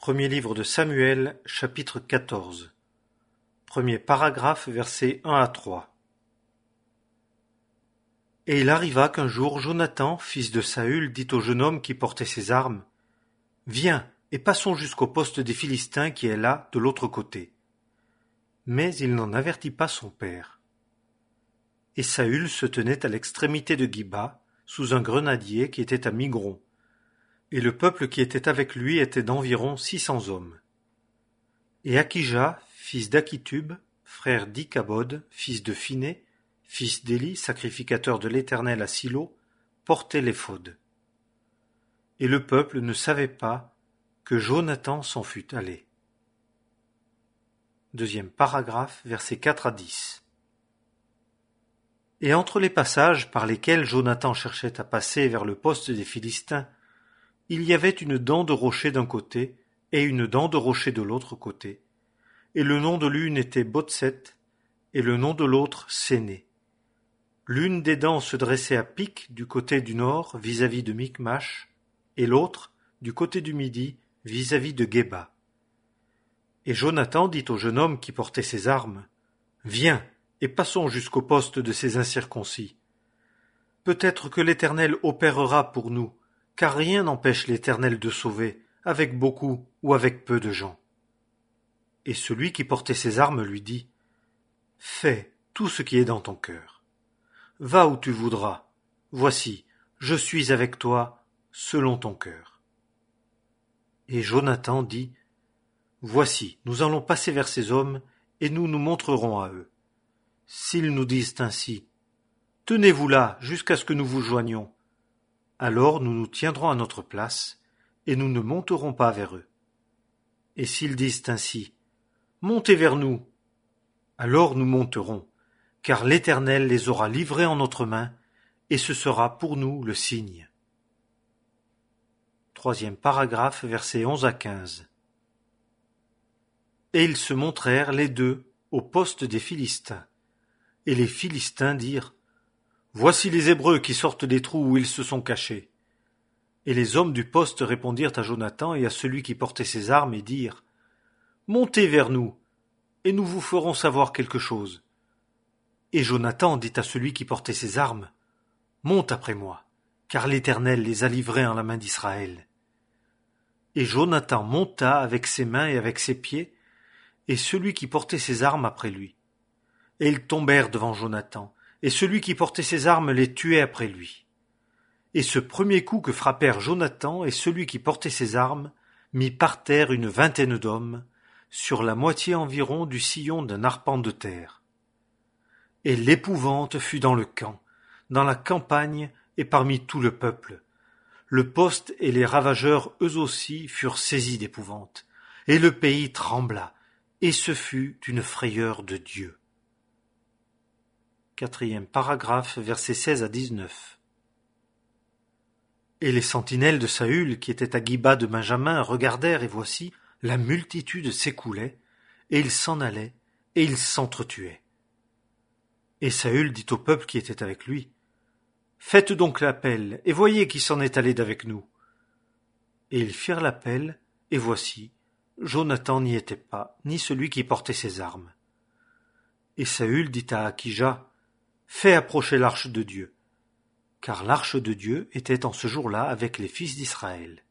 Premier livre de Samuel, chapitre 14. Premier paragraphe, versets 1 à 3. Et il arriva qu'un jour Jonathan, fils de Saül, dit au jeune homme qui portait ses armes, « Viens, et passons jusqu'au poste des Philistins qui est là, de l'autre côté. » Mais il n'en avertit pas son père. Et Saül se tenait à l'extrémité de Giba, sous un grenadier qui était à Migron. Et le peuple qui était avec lui était d'environ 600 hommes. Et Akija, fils d'Akitub, frère d'Ikabod, fils de Phiné, fils d'Éli, sacrificateur de l'Éternel à Silo, portait l'éphod. Et le peuple ne savait pas que Jonathan s'en fût allé. Deuxième paragraphe, versets 4 à 10. Et entre les passages par lesquels Jonathan cherchait à passer vers le poste des Philistins, il y avait une dent de rocher d'un côté et une dent de rocher de l'autre côté, et le nom de l'une était Botset, et le nom de l'autre Séné. L'une des dents se dressait à pic du côté du nord vis-à-vis de Micmash, et l'autre du côté du midi vis-à-vis de Géba. Et Jonathan dit au jeune homme qui portait ses armes, « Viens, et passons jusqu'au poste de ces incirconcis. Peut-être que l'Éternel opérera pour nous, car rien n'empêche l'Éternel de sauver, avec beaucoup ou avec peu de gens. » Et celui qui portait ses armes lui dit, « Fais tout ce qui est dans ton cœur. Va où tu voudras. Voici, je suis avec toi, selon ton cœur. » Et Jonathan dit, « Voici, nous allons passer vers ces hommes, et nous nous montrerons à eux. S'ils nous disent ainsi, « Tenez-vous là jusqu'à ce que nous vous joignions », alors nous nous tiendrons à notre place, et nous ne monterons pas vers eux. Et s'ils disent ainsi, « Montez vers nous », alors nous monterons, car l'Éternel les aura livrés en notre main, et ce sera pour nous le signe. Troisième paragraphe, versets 11 à 15. Et ils se montrèrent les deux au poste des Philistins. Et les Philistins dirent, « Voici les Hébreux qui sortent des trous où ils se sont cachés. » Et les hommes du poste répondirent à Jonathan et à celui qui portait ses armes et dirent, « Montez vers nous, et nous vous ferons savoir quelque chose. » Et Jonathan dit à celui qui portait ses armes, « Monte après moi, car l'Éternel les a livrés en la main d'Israël. » Et Jonathan monta avec ses mains et avec ses pieds, et celui qui portait ses armes après lui. Et ils tombèrent devant Jonathan, et celui qui portait ses armes les tuait après lui. Et ce premier coup que frappèrent Jonathan et celui qui portait ses armes mit par terre une vingtaine d'hommes, sur la moitié environ du sillon d'un arpent de terre. Et l'épouvante fut dans le camp, dans la campagne et parmi tout le peuple. Le poste et les ravageurs eux aussi furent saisis d'épouvante, et le pays trembla, et ce fut une frayeur de Dieu. Quatrième paragraphe, versets 16 à 19. Et les sentinelles de Saül, qui étaient à Giba de Benjamin, regardèrent, et voici, la multitude s'écoulait, et ils s'en allaient, et ils s'entretuaient. Et Saül dit au peuple qui était avec lui, « Faites donc l'appel, et voyez qui s'en est allé d'avec nous. » Et ils firent l'appel, et voici, Jonathan n'y était pas, ni celui qui portait ses armes. Et Saül dit à Akija, « Fais approcher l'arche de Dieu. » Car l'arche de Dieu était en ce jour-là avec les fils d'Israël.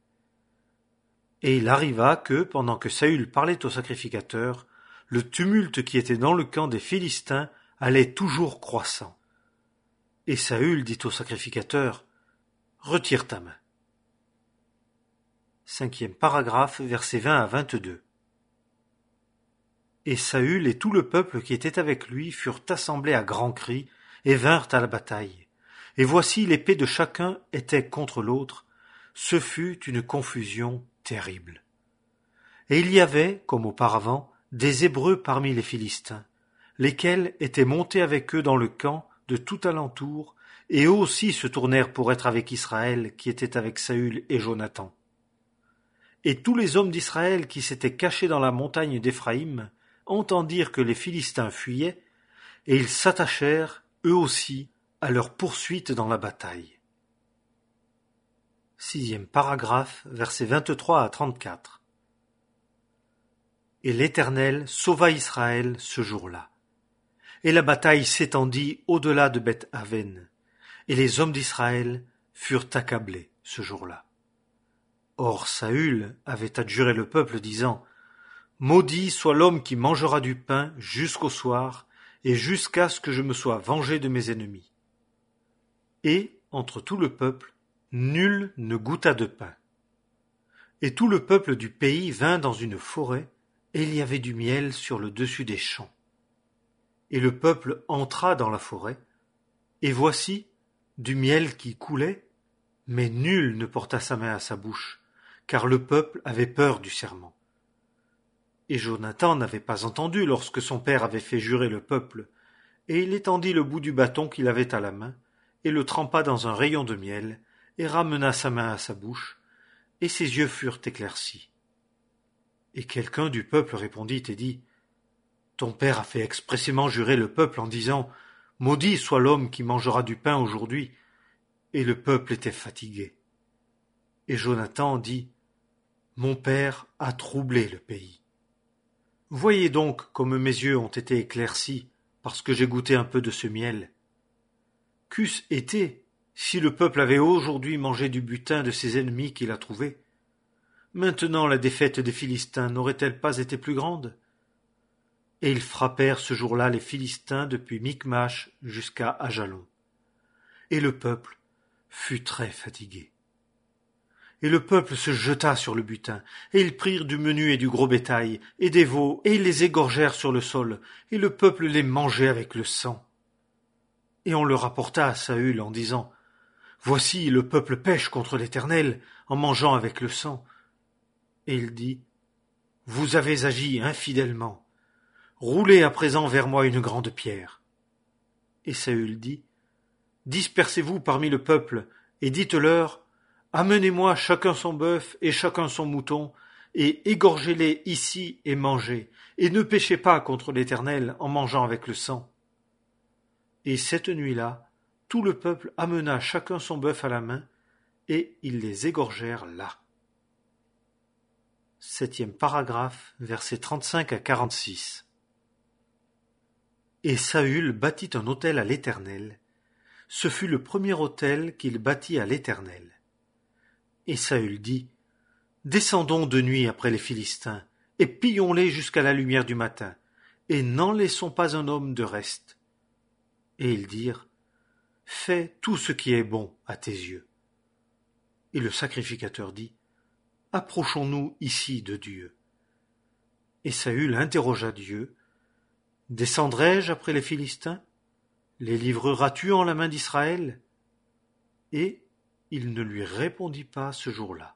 Et il arriva que, pendant que Saül parlait au sacrificateur, le tumulte qui était dans le camp des Philistins allait toujours croissant. Et Saül dit au sacrificateur, « Retire ta main. » Cinquième paragraphe, versets 20 à 22. Et Saül et tout le peuple qui était avec lui furent assemblés à grands cris et vinrent à la bataille. Et voici l'épée de chacun était contre l'autre. Ce fut une confusion terrible. Et il y avait, comme auparavant, des Hébreux parmi les Philistins, lesquels étaient montés avec eux dans le camp de tout alentour, et eux aussi se tournèrent pour être avec Israël, qui était avec Saül et Jonathan. Et tous les hommes d'Israël qui s'étaient cachés dans la montagne d'Éphraïm entendirent que les Philistins fuyaient, et ils s'attachèrent, eux aussi, à leur poursuite dans la bataille. Sixième paragraphe, versets 23 à 34. Et l'Éternel sauva Israël ce jour-là. Et la bataille s'étendit au-delà de Beth-Aven, et les hommes d'Israël furent accablés ce jour-là. Or Saül avait adjuré le peuple, disant: Maudit soit l'homme qui mangera du pain jusqu'au soir, et jusqu'à ce que je me sois vengé de mes ennemis. Et, entre tout le peuple, nul ne goûta de pain. Et tout le peuple du pays vint dans une forêt, et il y avait du miel sur le dessus des champs. Et le peuple entra dans la forêt, et voici du miel qui coulait, mais nul ne porta sa main à sa bouche, car le peuple avait peur du serment. Et Jonathan n'avait pas entendu lorsque son père avait fait jurer le peuple, et il étendit le bout du bâton qu'il avait à la main, et le trempa dans un rayon de miel, et ramena sa main à sa bouche, et ses yeux furent éclaircis. Et quelqu'un du peuple répondit et dit: Ton père a fait expressément jurer le peuple en disant: Maudit soit l'homme qui mangera du pain aujourd'hui. Et le peuple était fatigué. Et Jonathan dit: Mon père a troublé le pays. Voyez donc comme mes yeux ont été éclaircis, parce que j'ai goûté un peu de ce miel. Qu'eût-ce été si le peuple avait aujourd'hui mangé du butin de ses ennemis qu'il a trouvé? Maintenant la défaite des Philistins n'aurait-elle pas été plus grande? Et ils frappèrent ce jour-là les Philistins depuis Michmash jusqu'à Ajalon. Et le peuple fut très fatigué. Et le peuple se jeta sur le butin, et ils prirent du menu et du gros bétail, et des veaux, et ils les égorgèrent sur le sol, et le peuple les mangeait avec le sang. Et on le rapporta à Saül en disant: Voici le peuple pêche contre l'Éternel en mangeant avec le sang. Et il dit: Vous avez agi infidèlement. Roulez à présent vers moi une grande pierre. Et Saül dit: Dispersez-vous parmi le peuple, et dites-leur: Amenez-moi chacun son bœuf et chacun son mouton, et égorgez-les ici et mangez, et ne péchez pas contre l'Éternel en mangeant avec le sang. Et cette nuit-là, tout le peuple amena chacun son bœuf à la main, et ils les égorgèrent là. 7e paragraphe, versets 35 à 46. Et Saül bâtit un autel à l'Éternel. Ce fut le premier autel qu'il bâtit à l'Éternel. Et Saül dit: Descendons de nuit après les Philistins, et pillons-les jusqu'à la lumière du matin, et n'en laissons pas un homme de reste. Et ils dirent: Fais tout ce qui est bon à tes yeux. Et le sacrificateur dit: Approchons-nous ici de Dieu. Et Saül interrogea Dieu: Descendrai-je après les Philistins? Les livreras-tu en la main d'Israël? Et il ne lui répondit pas ce jour-là.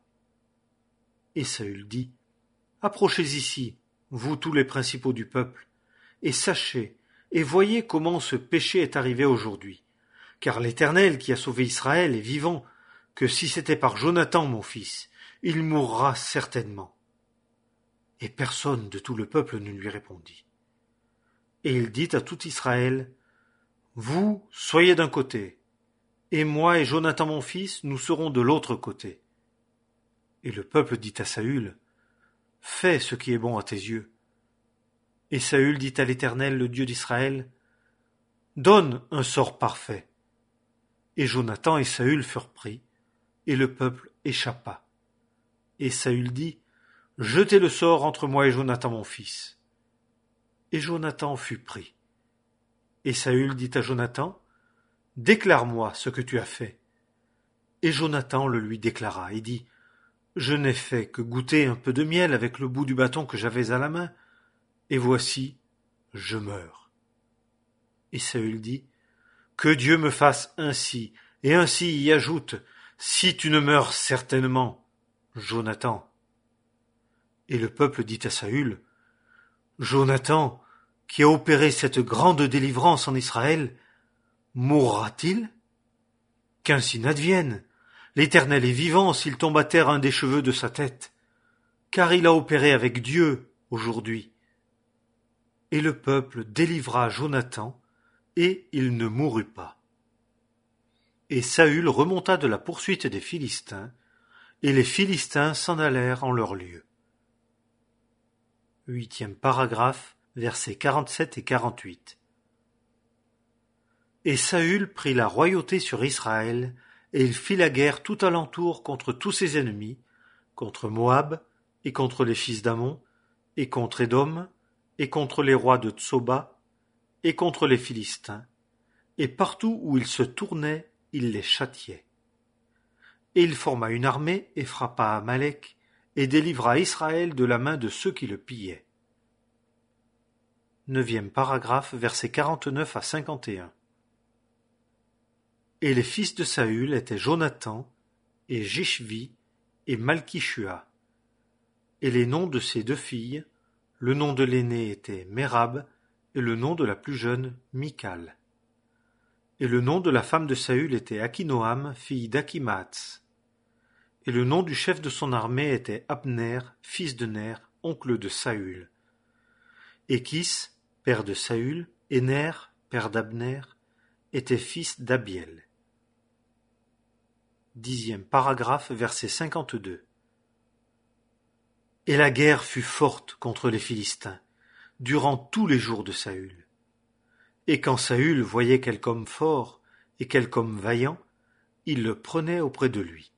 Et Saül dit: Approchez ici, vous tous les principaux du peuple, et sachez, et voyez comment ce péché est arrivé aujourd'hui. Car l'Éternel qui a sauvé Israël est vivant, que si c'était par Jonathan mon fils, il mourra certainement. Et personne de tout le peuple ne lui répondit. Et il dit à tout Israël: Vous soyez d'un côté, et moi et Jonathan mon fils, nous serons de l'autre côté. Et le peuple dit à Saül: Fais ce qui est bon à tes yeux. Et Saül dit à l'Éternel, le Dieu d'Israël: Donne un sort parfait. Et Jonathan et Saül furent pris, et le peuple échappa. Et Saül dit: Jetez le sort entre moi et Jonathan mon fils. Et Jonathan fut pris. Et Saül dit à Jonathan: Déclare-moi ce que tu as fait. Et Jonathan le lui déclara et dit: Je n'ai fait que goûter un peu de miel avec le bout du bâton que j'avais à la main, et voici, je meurs. Et Saül dit: Que Dieu me fasse ainsi, et ainsi y ajoute: Si tu ne meurs certainement, Jonathan. Et le peuple dit à Saül: Jonathan, qui a opéré cette grande délivrance en Israël, mourra-t-il? Qu'ainsi n'advienne. L'Éternel est vivant s'il tombe à terre un des cheveux de sa tête, car il a opéré avec Dieu aujourd'hui. Et le peuple délivra Jonathan, et il ne mourut pas. Et Saül remonta de la poursuite des Philistins, et les Philistins s'en allèrent en leur lieu. Huitième paragraphe, versets 47 et 48. Et Saül prit la royauté sur Israël, et il fit la guerre tout alentour contre tous ses ennemis, contre Moab, et contre les fils d'Ammon, et contre Édom, et contre les rois de Tsoba, et contre les Philistins, et partout où il se tournait, il les châtiait. Et il forma une armée et frappa Amalek, et délivra Israël de la main de ceux qui le pillaient. Neuvième paragraphe, versets 49 à 51. Et les fils de Saül étaient Jonathan, et Jishvi, et Malchishua. Et les noms de ses deux filles, le nom de l'aînée était Mérab, et le nom de la plus jeune, Michal. Et le nom de la femme de Saül était Akinoam, fille d'Akimaatz. Et le nom du chef de son armée était Abner, fils de Ner, oncle de Saül. Et Kis, père de Saül, et Ner, père d'Abner, était fils d'Abiel. Dixième paragraphe, verset 52. Et la guerre fut forte contre les Philistins, durant tous les jours de Saül. Et quand Saül voyait quelque homme fort et quelque homme vaillant, il le prenait auprès de lui.